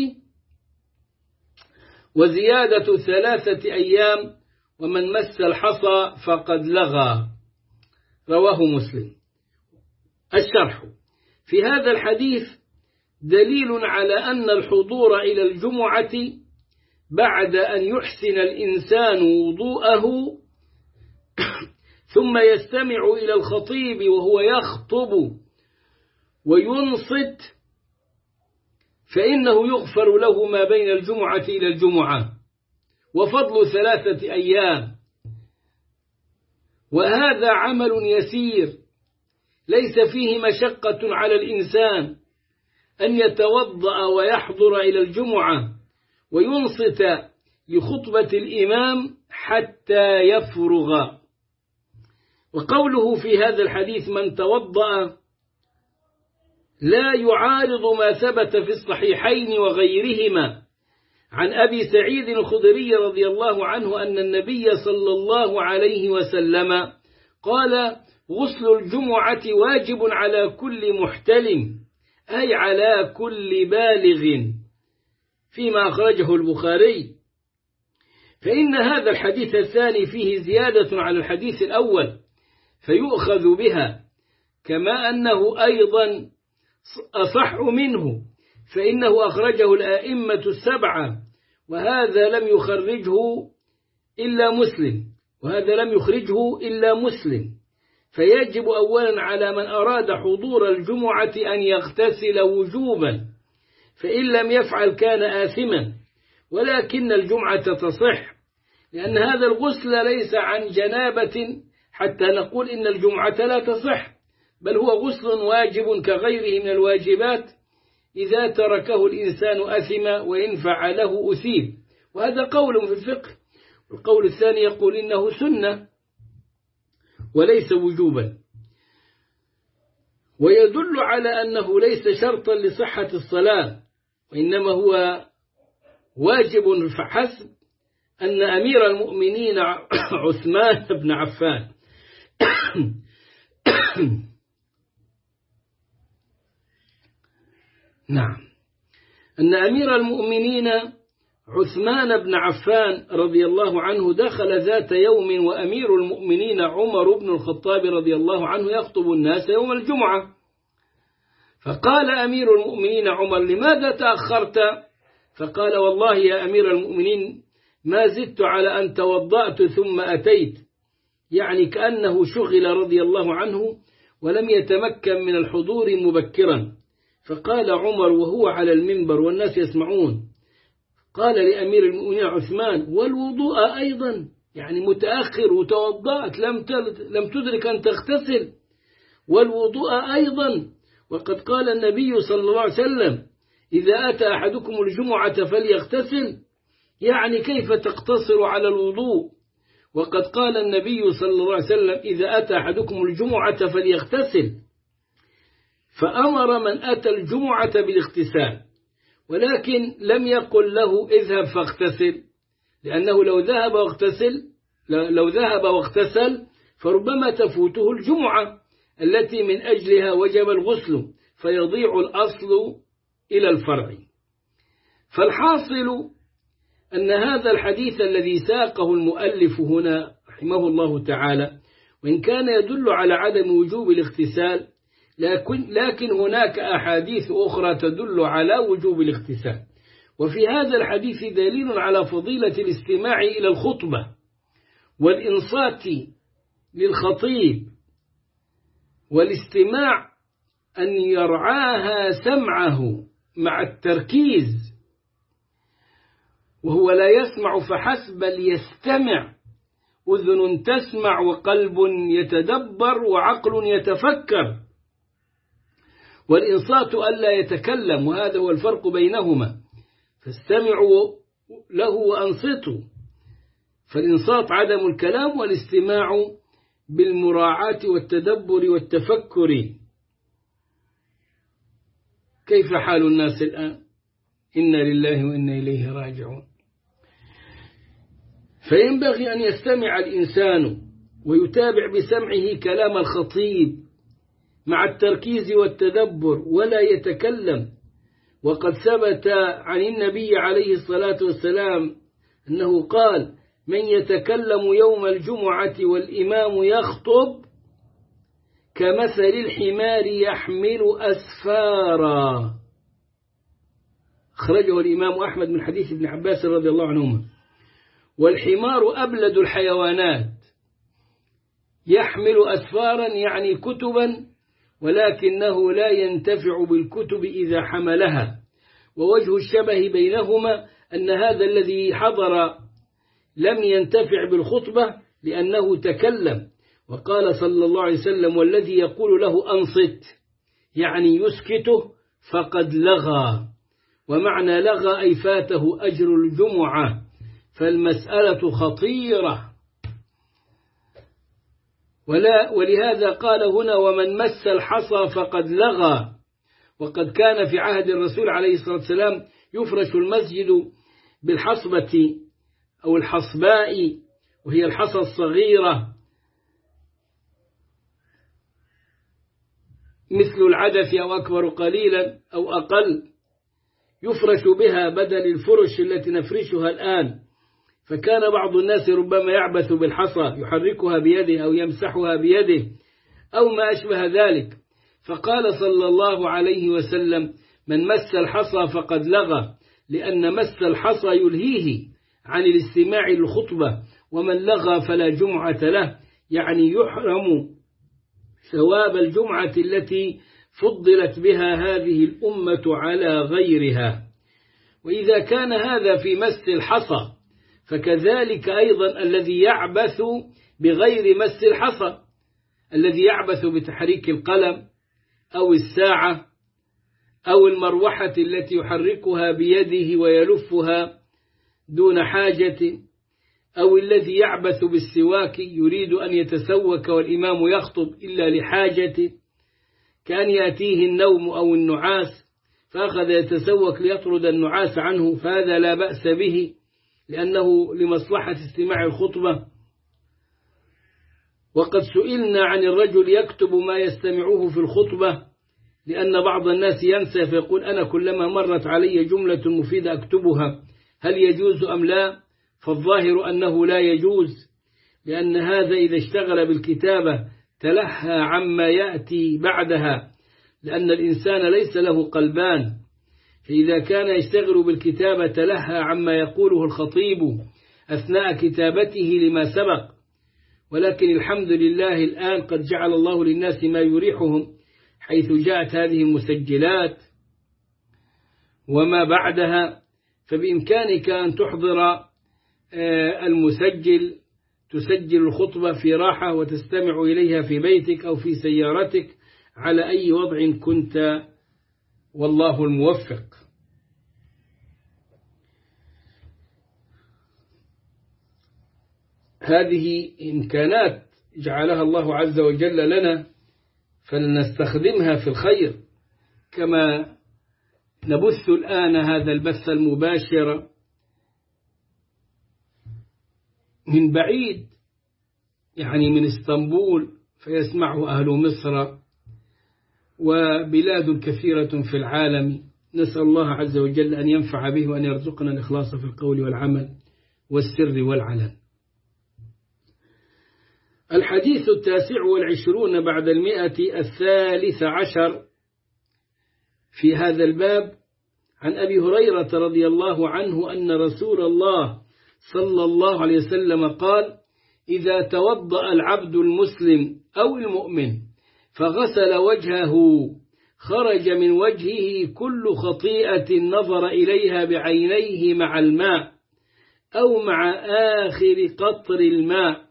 وزيادة 3 أيام، ومن مس الحصى فقد لغى. رواه مسلم. الشرح: في هذا الحديث دليل على أن الحضور إلى الجمعة بعد أن يحسن الإنسان وضوءه ثم يستمع إلى الخطيب وهو يخطب وينصت، فإنه يغفر له ما بين الجمعة إلى الجمعة، وفضل 3 أيام. وهذا عمل يسير ليس فيه مشقة على الإنسان أن يتوضأ ويحضر إلى الجمعة وينصت لخطبة الإمام حتى يفرغ. وقوله في هذا الحديث من توضأ لا يعارض ما ثبت في الصحيحين وغيرهما عن أبي سعيد الخدري رضي الله عنه أن النبي صلى الله عليه وسلم قال: غسل الجمعة واجب على كل محتلم، أي على كل بالغ، فيما أخرجه البخاري. فإن هذا الحديث الثاني فيه زيادة على الحديث الأول فيؤخذ بها، كما أنه أيضا أصح منه، فإنه أخرجه الآئمة السبعة، وهذا لم يخرجه إلا مسلم، فيجب أولا على من أراد حضور الجمعة أن يغتسل وجوبا، فإن لم يفعل كان آثما، ولكن الجمعة تصح، لأن هذا الغسل ليس عن جنابة حتى نقول إن الجمعة لا تصح، بل هو غسل واجب كغيره من الواجبات، إذا تركه الإنسان أثم وإن فعله أثيب. وهذا قول في الفقه. القول الثاني يقول إنه سنة وليس وجوبا، ويدل على أنه ليس شرطا لصحة الصلاة، وإنما هو واجب فحسب، أن أمير المؤمنين عثمان بن عفان نعم، أن أمير المؤمنين عثمان بن عفان رضي الله عنه دخل ذات يوم وأمير المؤمنين عمر بن الخطاب رضي الله عنه يخطب الناس يوم الجمعة، فقال أمير المؤمنين عمر: لماذا تأخرت؟ فقال: والله يا أمير المؤمنين ما زدت على أن توضأت ثم أتيت، يعني كأنه شغل رضي الله عنه ولم يتمكن من الحضور مبكرا. فقال عمر وهو على المنبر والناس يسمعون، قال لأمير المؤمنين عثمان: والوضوء أيضا، يعني متأخر وتوضأت لم تدرك أن تغتسل، والوضوء أيضا، وقد قال النبي صلى الله عليه وسلم: إذا أتى أحدكم الجمعة فليغتسل، يعني كيف تقتصر على الوضوء؟ وقد قال النبي صلى الله عليه وسلم: إذا أتى أحدكم الجمعة فليغتسل، فأمر من أتى الجمعة بالاغتسال، ولكن لم يقل له اذهب فاغتسل، لأنه لو ذهب واغتسل فربما تفوته الجمعة التي من أجلها وجب الغسل، فيضيع الأصل إلى الفرع. فالحاصل أن هذا الحديث الذي ساقه المؤلف هنا رحمه الله تعالى، وإن كان يدل على عدم وجوب الاغتسال، لكن هناك أحاديث أخرى تدل على وجوب الاغتسال. وفي هذا الحديث دليل على فضيلة الاستماع إلى الخطبة والإنصات للخطيب، والاستماع أن يرعاها سمعه مع التركيز، وهو لا يسمع فحسب بل يستمع، أذن تسمع وقلب يتدبر وعقل يتفكر. والإنصات ألا يتكلم، وهذا هو الفرق بينهما، فاستمعوا له وأنصتوا، فالإنصات عدم الكلام، والاستماع بالمراعاة والتدبر والتفكر. كيف حال الناس الآن؟ إنا لله وإنا إليه راجعون. فينبغي أن يستمع الإنسان ويتابع بسمعه كلام الخطيب مع التركيز والتدبر ولا يتكلم. وقد ثبت عن النبي عليه الصلاة والسلام أنه قال: من يتكلم يوم الجمعة والإمام يخطب كمثل الحمار يحمل أسفارا. أخرجه الإمام أحمد من حديث ابن عباس رضي الله عنهما. والحمار أبلد الحيوانات، يحمل أسفارا يعني كتبا، ولكنه لا ينتفع بالكتب إذا حملها. ووجه الشبه بينهما أن هذا الذي حضر لم ينتفع بالخطبة لأنه تكلم، وقال صلى الله عليه وسلم: والذي يقول له أنصت يعني يسكته فقد لغى. ومعنى لغى أي فاته أجر الجمعة، فالمسألة خطيرة. ولهذا قال هنا: ومن مس الحصى فقد لغى. وقد كان في عهد الرسول عليه الصلاة والسلام يفرش المسجد بالحصبة أو الحصباء، وهي الحصى الصغيرة مثل العدف أو أكبر قليلا أو أقل، يفرش بها بدل الفرش التي نفرشها الآن. فكان بعض الناس ربما يعبث بالحصى يحركها بيده أو يمسحها بيده أو ما أشبه ذلك، فقال صلى الله عليه وسلم: من مس الحصى فقد لغى، لأن مس الحصى يلهيه عن الاستماع للخطبة، ومن لغى فلا جمعة له، يعني يحرم ثواب الجمعة التي فضلت بها هذه الأمة على غيرها. وإذا كان هذا في مس الحصى، فكذلك أيضا الذي يعبث بغير مس الحصى، الذي يعبث بتحريك القلم أو الساعة أو المروحة التي يحركها بيده ويلفها دون حاجة، أو الذي يعبث بالسواك يريد أن يتسوك والإمام يخطب إلا لحاجة، كان يأتيه النوم أو النعاس فأخذ يتسوك ليطرد النعاس عنه، فهذا لا بأس به لأنه لمصلحة استماع الخطبة. وقد سئلنا عن الرجل يكتب ما يستمعه في الخطبة، لأن بعض الناس ينسى فيقول: أنا كلما مرت علي جملة مفيدة أكتبها، هل يجوز أم لا؟ فالظاهر أنه لا يجوز، لأن هذا إذا اشتغل بالكتابة تلهى عما يأتي بعدها، لأن الإنسان ليس له قلبان، فإذا كان يشتغل بالكتابة تلهى عما يقوله الخطيب أثناء كتابته لما سبق. ولكن الحمد لله الآن قد جعل الله للناس ما يريحهم، حيث جاءت هذه المسجلات وما بعدها، فبإمكانك أن تحضر المسجل، تسجل الخطبة في راحة وتستمع إليها في بيتك أو في سيارتك على أي وضع كنت، والله الموفق. هذه إمكانات جعلها الله عز وجل لنا، فلنستخدمها في الخير، كما نبث الآن هذا البث المباشر من بعيد، يعني من اسطنبول، فيسمعه أهل مصر وبلاد كثيرة في العالم. نسأل الله عز وجل أن ينفع به وأن يرزقنا الإخلاص في القول والعمل والسر والعلن. الحديث 29 بعد 113 في هذا الباب، عن أبي هريرة رضي الله عنه أن رسول الله صلى الله عليه وسلم قال: إذا توضأ العبد المسلم أو المؤمن فغسل وجهه خرج من وجهه كل خطيئة نظر إليها بعينيه مع الماء أو مع آخر قطر الماء،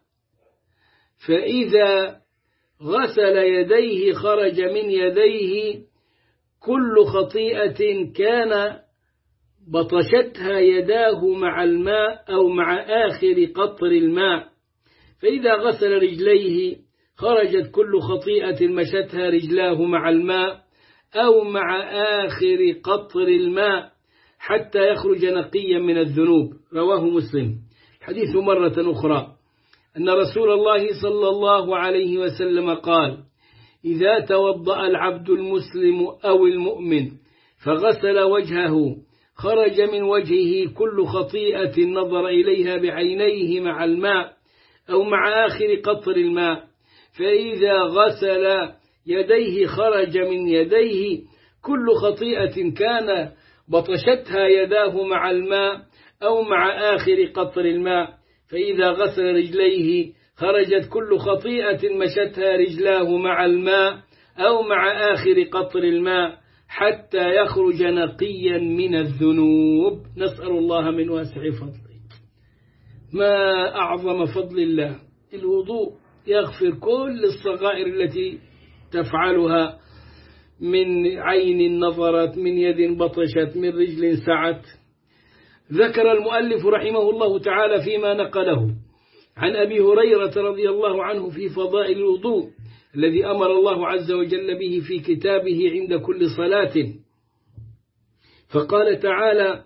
فإذا غسل يديه خرج من يديه كل خطيئة كان بطشتها يداه مع الماء أو مع آخر قطر الماء، فإذا غسل رجليه خرجت كل خطيئة مشتها رجلاه مع الماء أو مع آخر قطر الماء حتى يخرج نقيا من الذنوب. رواه مسلم. الحديث مرة أخرى أن رسول الله صلى الله عليه وسلم قال: إذا توضأ العبد المسلم أو المؤمن فغسل وجهه خرج من وجهه كل خطيئة نظر إليها بعينيه مع الماء أو مع آخر قطر الماء، فإذا غسل يديه خرج من يديه كل خطيئة كان بطشتها يداه مع الماء أو مع آخر قطر الماء، فإذا غسل رجليه خرجت كل خطيئة مشتها رجلاه مع الماء أو مع آخر قطر الماء حتى يخرج نقيا من الذنوب. نسأل الله من واسع فضله. ما أعظم فضل الله. الوضوء يغفر كل الصغائر التي تفعلها، من عين نظرت، من يد بطشت، من رجل سعت. ذكر المؤلف رحمه الله تعالى فيما نقله عن أبي هريرة رضي الله عنه في فضائل الوضوء الذي أمر الله عز وجل به في كتابه عند كل صلاة، فقال تعالى: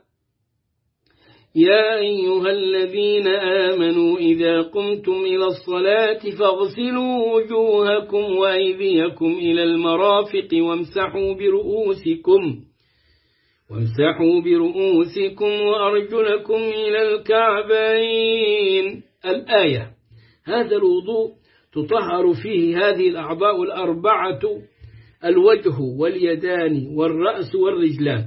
يا أيها الذين آمنوا إذا قمتم إلى الصلاة فاغسلوا وجوهكم وأيديكم إلى المرافق وامسحوا برؤوسكم وامسحوا برؤوسكم وأرجلكم إلى الكعبين. الآية. هذا الوضوء تطهر فيه هذه الأعضاء الأربعة: الوجه واليدان والرأس والرجلان.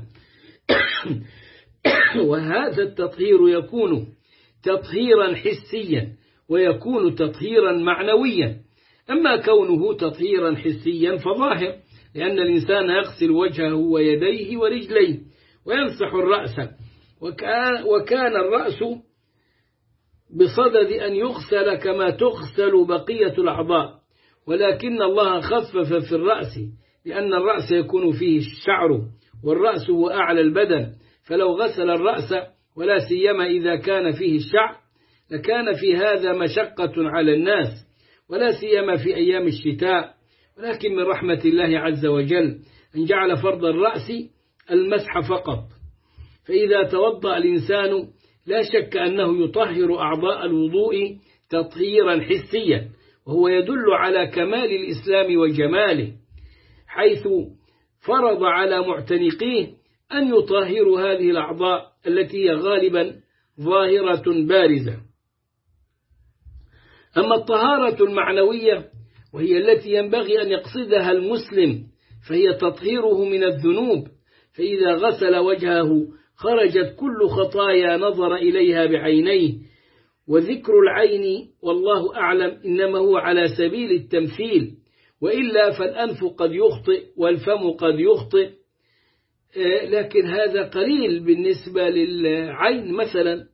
وهذا التطهير يكون تطهيرا حسيا ويكون تطهيرا معنويا. أما كونه تطهيرا حسيا فظاهر، لأن الإنسان يغسل وجهه ويديه ورجليه ويمسح الرأس، وكان الرأس بصدد أن يغسل كما تغسل بقية الأعضاء، ولكن الله خفف في الرأس، لأن الرأس يكون فيه الشعر، والرأس هو أعلى البدن، فلو غسل الرأس ولا سيما إذا كان فيه الشعر لكان في هذا مشقة على الناس، ولا سيما في أيام الشتاء. ولكن من رحمة الله عز وجل أن جعل فرض الرأس المسح فقط. فإذا توضأ الإنسان لا شك أنه يطهر أعضاء الوضوء تطهيرا حسيا، وهو يدل على كمال الإسلام وجماله، حيث فرض على معتنقيه أن يطهروا هذه الأعضاء التي هي غالبا ظاهرة بارزة. أما الطهارة المعنوية وهي التي ينبغي أن يقصدها المسلم فهي تطهيره من الذنوب، فإذا غسل وجهه خرجت كل خطايا نظر إليها بعينيه. وذكر العين والله أعلم إنما هو على سبيل التمثيل، وإلا فالأنف قد يخطئ والفم قد يخطئ، لكن هذا قليل بالنسبة للعين. مثلا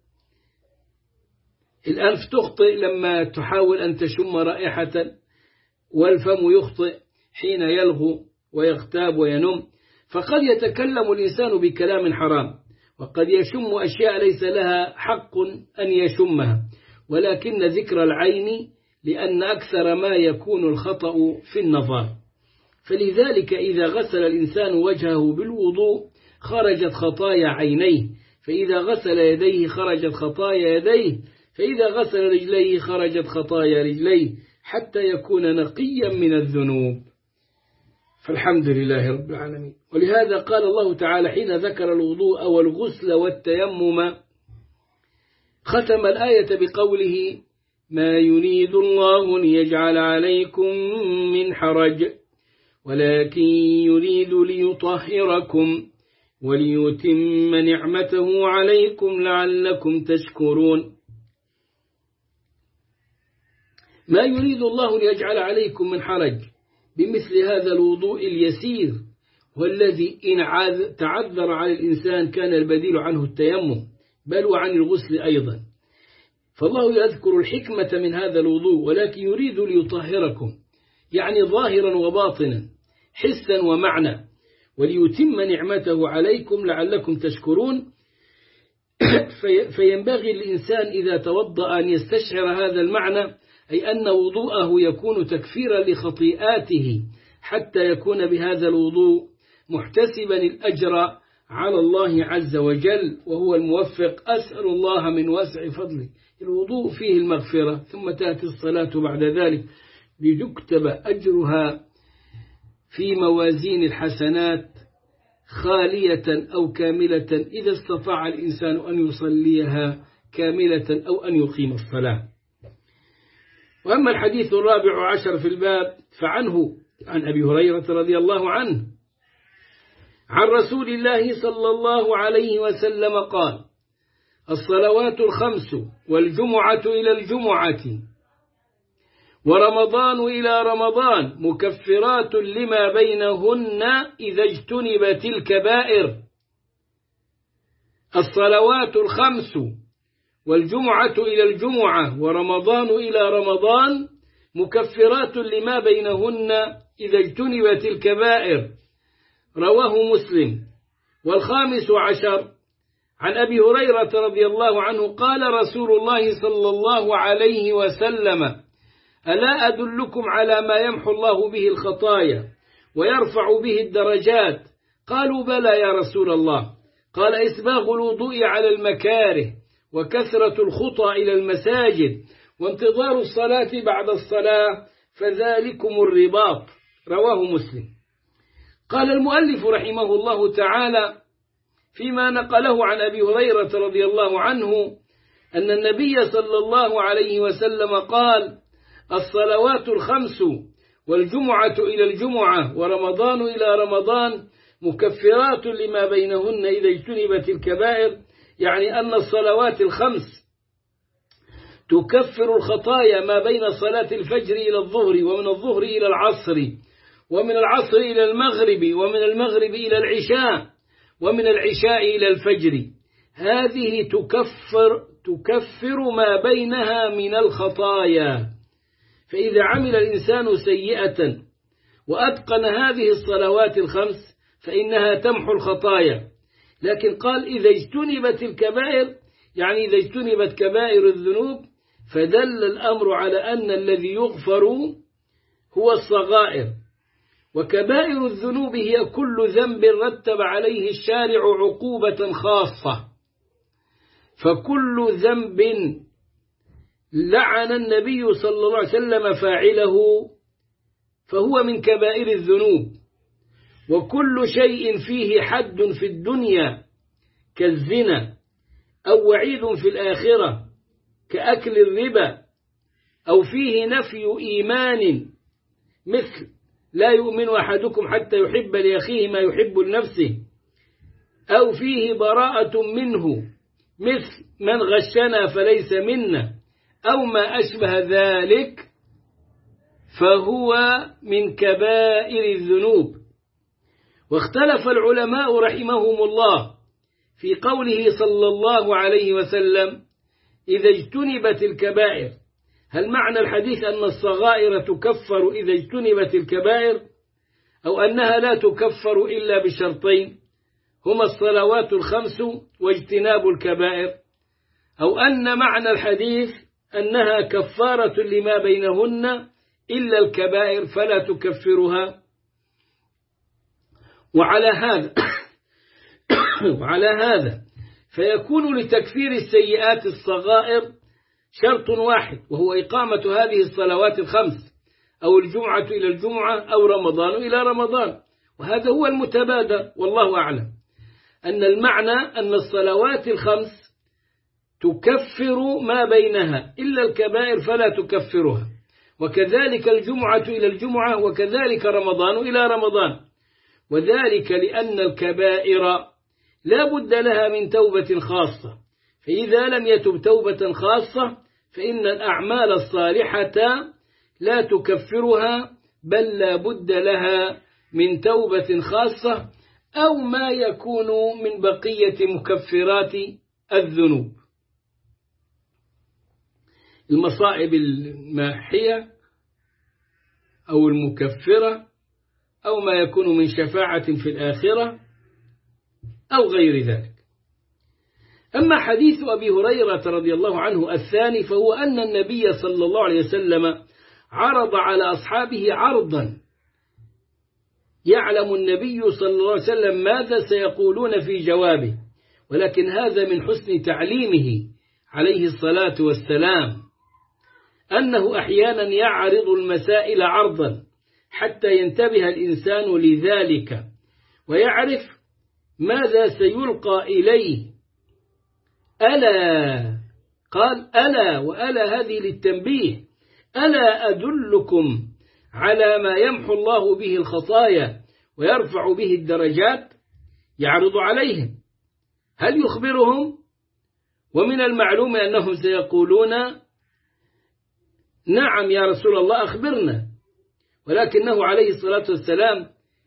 الأنف تخطئ لما تحاول أن تشم رائحة، والفم يخطئ حين يلغو ويغتاب وينم. فقد يتكلم الإنسان بكلام حرام، وقد يشم أشياء ليس لها حق أن يشمها، ولكن ذكر العين لأن أكثر ما يكون الخطأ في النظر. فلذلك إذا غسل الإنسان وجهه بالوضوء خرجت خطايا عينيه، فإذا غسل يديه خرجت خطايا يديه، فإذا غسل رجليه خرجت خطايا رجليه، حتى يكون نقيا من الذنوب. فالحمد لله رب العالمين. ولهذا قال الله تعالى حين ذكر الوضوء والغسل والتيمم ختم الآية بقوله: ما يريد الله ليجعل عليكم من حرج ولكن يريد ليطهركم وليتم نعمته عليكم لعلكم تشكرون. ما يريد الله ليجعل عليكم من حرج بمثل هذا الوضوء اليسير، والذي إن تعذر على الإنسان كان البديل عنه التيمم، بل وعن الغسل أيضا. فالله يذكر الحكمة من هذا الوضوء، ولكن يريد ليطهركم، يعني ظاهرا وباطنا، حسا ومعنى، وليتم نعمته عليكم لعلكم تشكرون. فينبغي الإنسان إذا توضأ أن يستشعر هذا المعنى، أي أن وضوءه يكون تكفيرا لخطيئاته، حتى يكون بهذا الوضوء محتسبا الأجر على الله عز وجل، وهو الموفق. أسأل الله من واسع فضله. الوضوء فيه المغفرة، ثم تأتي الصلاة بعد ذلك ليكتب أجرها في موازين الحسنات خالية أو كاملة، إذا استطاع الإنسان أن يصليها كاملة أو أن يقيم الصلاة. وأما الحديث الرابع عشر في الباب فعنه عن أبي هريرة رضي الله عنه عن رسول الله صلى الله عليه وسلم قال: الصلوات الخمس والجمعة إلى الجمعة ورمضان إلى رمضان مكفرات لما بينهن إذا اجتنبت الكبائر. الصلوات الخمس والجمعة إلى الجمعة ورمضان إلى رمضان مكفرات لما بينهن إذا اجتنبت الكبائر، رواه مسلم. والخامس عشر عن أبي هريرة رضي الله عنه قال رسول الله صلى الله عليه وسلم: ألا أدلكم على ما يمحو الله به الخطايا ويرفع به الدرجات؟ قالوا: بلى يا رسول الله. قال: إسباغ الوضوء على المكاره، وكثرة الخطى إلى المساجد، وانتظار الصلاة بعد الصلاة، فذلكم الرباط، رواه مسلم. قال المؤلف رحمه الله تعالى: فيما نقله عن أبي هريرة رضي الله عنه أن النبي صلى الله عليه وسلم قال: الصلوات الخمس والجمعة إلى الجمعة ورمضان إلى رمضان مكفرات لما بينهن إذا اجتنبت الكبائر، يعني أن الصلوات الخمس تكفر الخطايا ما بين صلاة الفجر إلى الظهر، ومن الظهر إلى العصر، ومن العصر إلى المغرب، ومن المغرب إلى العشاء، ومن العشاء إلى الفجر. هذه تكفر ما بينها من الخطايا. فإذا عمل الإنسان سيئة وأتقن هذه الصلوات الخمس فإنها تمحو الخطايا. لكن قال إذا اجتنبت الكبائر، يعني إذا اجتنبت كبائر الذنوب، فدل الأمر على أن الذي يغفر هو الصغائر. وكبائر الذنوب هي كل ذنب رتب عليه الشارع عقوبة خاصة. فكل ذنب لعن النبي صلى الله عليه وسلم فاعله فهو من كبائر الذنوب. وكل شيء فيه حد في الدنيا كالزنا، أو وعيد في الآخرة كأكل الربا، أو فيه نفي إيمان مثل لا يؤمن أحدكم حتى يحب لأخيه ما يحب لنفسه، أو فيه براءة منه مثل من غشنا فليس منا، أو ما أشبه ذلك، فهو من كبائر الذنوب. واختلف العلماء رحمهم الله في قوله صلى الله عليه وسلم: إذا اجتنبت الكبائر، هل معنى الحديث أن الصغائر تكفر إذا اجتنبت الكبائر، أو أنها لا تكفر إلا بشرطين هما الصلوات الخمس واجتناب الكبائر، أو أن معنى الحديث أنها كفارة لما بينهن إلا الكبائر فلا تكفرها. وعلى هذا فيكون لتكفير السيئات الصغائر شرط واحد، وهو إقامة هذه الصلوات الخمس، أو الجمعة إلى الجمعة، أو رمضان إلى رمضان. وهذا هو المتبادر، والله أعلم، أن المعنى أن الصلوات الخمس تكفر ما بينها إلا الكبائر فلا تكفرها، وكذلك الجمعة إلى الجمعة، وكذلك رمضان إلى رمضان. وذلك لأن الكبائر لا بد لها من توبة خاصة، فإذا لم يتب توبة خاصة فإن الأعمال الصالحة لا تكفرها، بل لا بد لها من توبة خاصة أو ما يكون من بقية مكفرات الذنوب. المصائب الماحية أو المكفرة، أو ما يكون من شفاعة في الآخرة، أو غير ذلك. أما حديث أبي هريرة رضي الله عنه الثاني، فهو أن النبي صلى الله عليه وسلم عرض على أصحابه عرضا يعلم النبي صلى الله عليه وسلم ماذا سيقولون في جوابه، ولكن هذا من حسن تعليمه عليه الصلاة والسلام، أنه أحيانا يعرض المسائل عرضا حتى ينتبه الإنسان لذلك ويعرف ماذا سيلقى إليه. ألا، قال ألا، وألا هذه للتنبيه، ألا أدلكم على ما يمحو الله به الخطايا ويرفع به الدرجات؟ يعرض عليهم، هل يخبرهم؟ ومن المعلوم أنهم سيقولون نعم يا رسول الله أخبرنا، ولكنه عليه الصلاة والسلام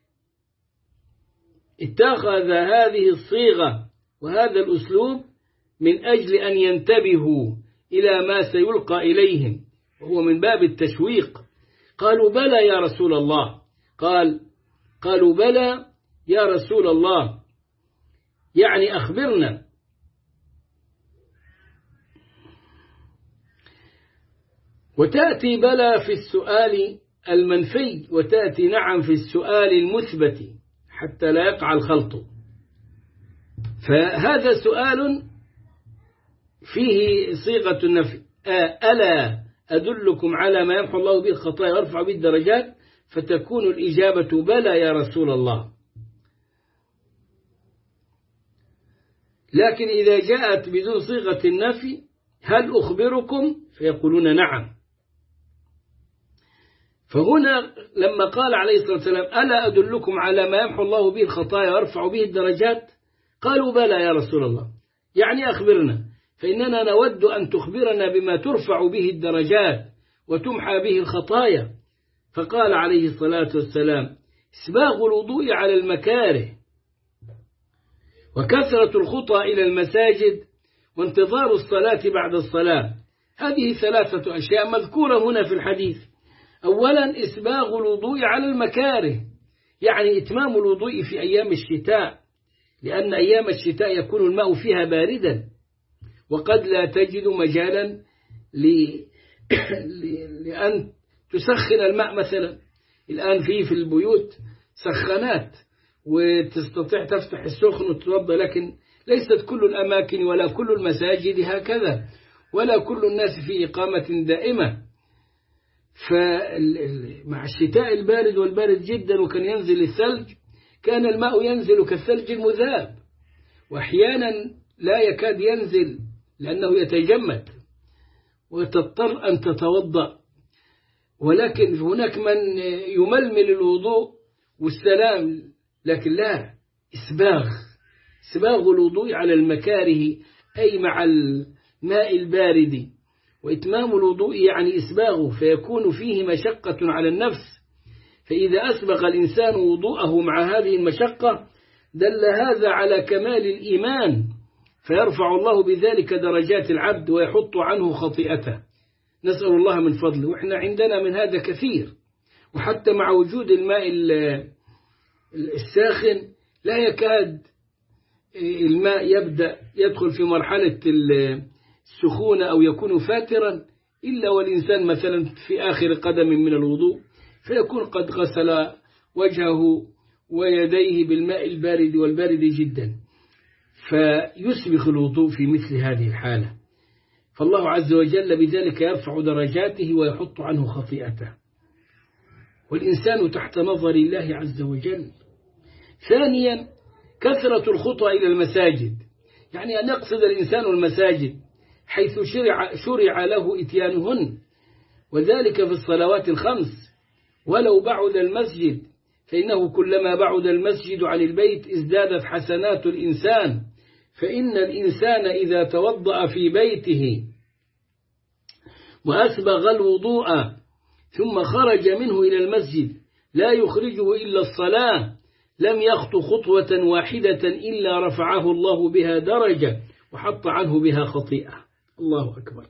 اتخذ هذه الصيغة وهذا الأسلوب من أجل أن ينتبهوا إلى ما سيلقى إليهم، وهو من باب التشويق. قالوا بلى يا رسول الله، قالوا بلى يا رسول الله، يعني أخبرنا. وتأتي بلى في السؤال المنفي، وتأتي نعم في السؤال المثبت حتى لا يقع الخلط. فهذا سؤال فيه صيغة النفي، ألا أدلكم على ما يمحو الله به الخطايا ويرفع به الدرجات، فتكون الإجابة بلى يا رسول الله. لكن إذا جاءت بدون صيغة النفي هل أخبركم فيقولون نعم. فهنا لما قال عليه الصلاة والسلام ألا أدلكم على ما يمحو الله به الخطايا ويرفع به الدرجات؟ قالوا بلى يا رسول الله، يعني أخبرنا، فإننا نود أن تخبرنا بما ترفع به الدرجات وتمحى به الخطايا. فقال عليه الصلاة والسلام إسباغ الوضوء على المكاره، وكثرة الخطى إلى المساجد، وانتظار الصلاة بعد الصلاة. هذه ثلاثة أشياء مذكورة هنا في الحديث. أولا إسباغ الوضوء على المكاره، يعني إتمام الوضوء في أيام الشتاء، لأن أيام الشتاء يكون الماء فيها باردا، وقد لا تجد مجالا لأن تسخن الماء. مثلا الآن في البيوت سخانات وتستطيع تفتح السخن وتتوضأ، لكن ليست كل الأماكن ولا كل المساجد هكذا، ولا كل الناس في إقامة دائمة. فمع الشتاء البارد والبارد جدا وكان ينزل الثلج، كان الماء ينزل كالثلج المذاب، وأحيانا لا يكاد ينزل لأنه يتجمد وتضطر أن تتوضأ. ولكن هناك من يململ الوضوء والسلام، لكن لا، إسباغ الوضوء على المكاره أي مع الماء البارد. وإتمام الوضوء يعني إسباغه، فيكون فيه مشقة على النفس، فإذا أسبغ الإنسان وضوءه مع هذه المشقة دل هذا على كمال الإيمان، فيرفع الله بذلك درجات العبد ويحط عنه خطيئته. نسأل الله من فضله، وإحنا عندنا من هذا كثير. وحتى مع وجود الماء الساخن لا يكاد الماء يدخل في مرحلة السخونة أو يكون فاترا إلا والإنسان مثلا في آخر قدم من الوضوء، فيكون قد غسل وجهه ويديه بالماء البارد والبارد جدا، فيسبغ الوضوء في مثل هذه الحالة. فالله عز وجل بذلك يرفع درجاته ويحط عنه خطيئته، والإنسان تحت نظر الله عز وجل. ثانيا كثرة الخطى إلى المساجد، يعني أن يقصد الإنسان المساجد حيث شرع له إتيانهن، وذلك في الصلوات الخمس. ولو بعد المسجد، فإنه كلما بعد المسجد عن البيت ازدادت حسنات الإنسان، فإن الإنسان إذا توضأ في بيته وأسبغ الوضوء ثم خرج منه إلى المسجد لا يخرجه إلا الصلاة، لم يخط خطوة واحدة إلا رفعه الله بها درجة وحط عنه بها خطيئة. الله أكبر.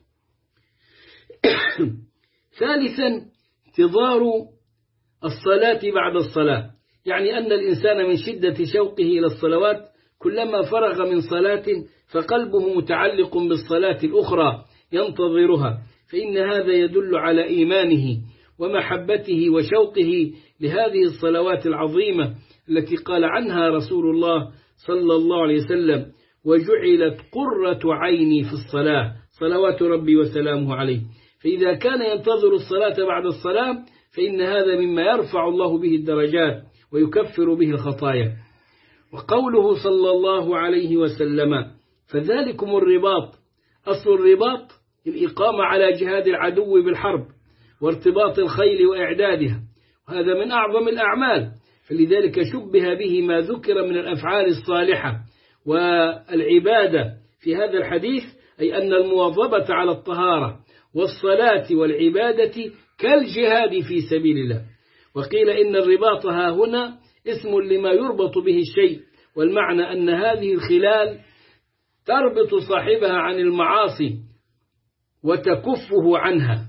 ثالثا انتظار الصلاة بعد الصلاة، يعني أن الإنسان من شدة شوقه إلى الصلوات كلما فرغ من صلاة فقلبه متعلق بالصلاة الأخرى ينتظرها، فإن هذا يدل على إيمانه ومحبته وشوقه لهذه الصلوات العظيمة التي قال عنها رسول الله صلى الله عليه وسلم وجعلت قرة عيني في الصلاة صلوات ربي وسلامه عليه. فإذا كان ينتظر الصلاة بعد الصلاة فإن هذا مما يرفع الله به الدرجات ويكفر به الخطايا. وقوله صلى الله عليه وسلم فذلكم الرباط، أصل الرباط الإقامة على جهاد العدو بالحرب وارتباط الخيل وإعدادها، وهذا من أعظم الأعمال، فلذلك شبه به ما ذكر من الأفعال الصالحة والعبادة في هذا الحديث، أي أن المواظبة على الطهارة والصلاة والعبادة كالجهاد في سبيل الله. وقيل إن الرباط ها هنا اسم لما يربط به الشيء، والمعنى أن هذه الخلال تربط صاحبها عن المعاصي وتكفه عنها.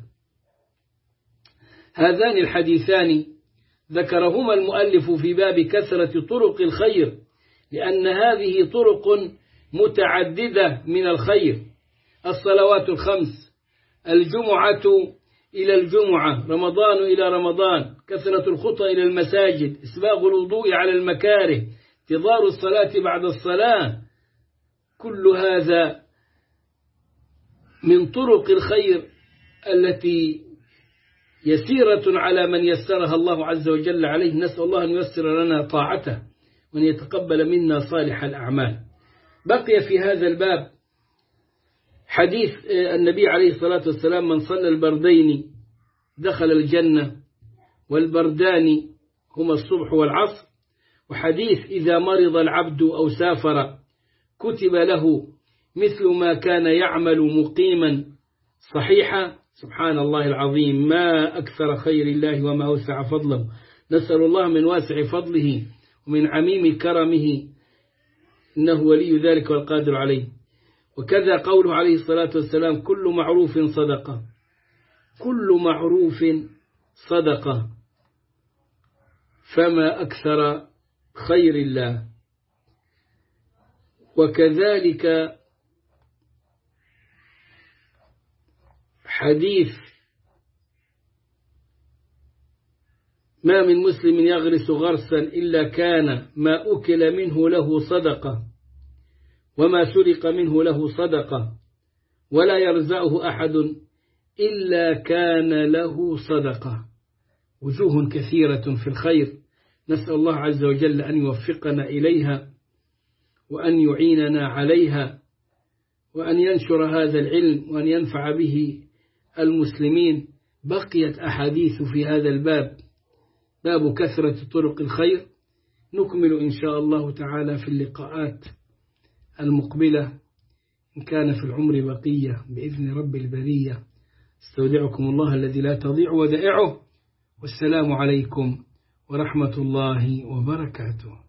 هذان الحديثان ذكرهما المؤلف في باب كثرة طرق الخير، لأن هذه طرق متعددة من الخير: الصلوات الخمس، الجمعة إلى الجمعة، رمضان إلى رمضان، كثرة الخطى إلى المساجد، إسباغ الوضوء على المكاره، انتظار الصلاة بعد الصلاة. كل هذا من طرق الخير التي يسيرة على من يسرها الله عز وجل عليه. نسأل الله أن ييسر لنا طاعته وأن يتقبل منا صالح الأعمال. بقي في هذا الباب حديث النبي عليه الصلاة والسلام: من صلى البردين دخل الجنة، والبردان هما الصبح والعصر. وحديث: إذا مرض العبد أو سافر كتب له مثل ما كان يعمل مقيما صحيحا. سبحان الله العظيم، ما أكثر خير الله وما أوسع فضله. نسأل الله من واسع فضله ومن عميم كرمه، إنه ولي ذلك والقادر عليه. وكذا قوله عليه الصلاة والسلام: كل معروف صدقة، كل معروف صدقة، فما أكثر خير الله. وكذلك حديث: ما من مسلم يغرس غرسا إلا كان ما أكل منه له صدقة، وما سرق منه له صدقة، ولا يرزعه أحد إلا كان له صدقة. وجوه كثيرة في الخير، نسأل الله عز وجل أن يوفقنا إليها، وأن يعيننا عليها، وأن ينشر هذا العلم، وأن ينفع به المسلمين. بقيت أحاديث في هذا الباب، باب كثرة طرق الخير، نكمل إن شاء الله تعالى في اللقاءات المقبلة إن كان في العمر بقية، بإذن رب البرية. استودعكم الله الذي لا تضيع ودائعه، والسلام عليكم ورحمة الله وبركاته.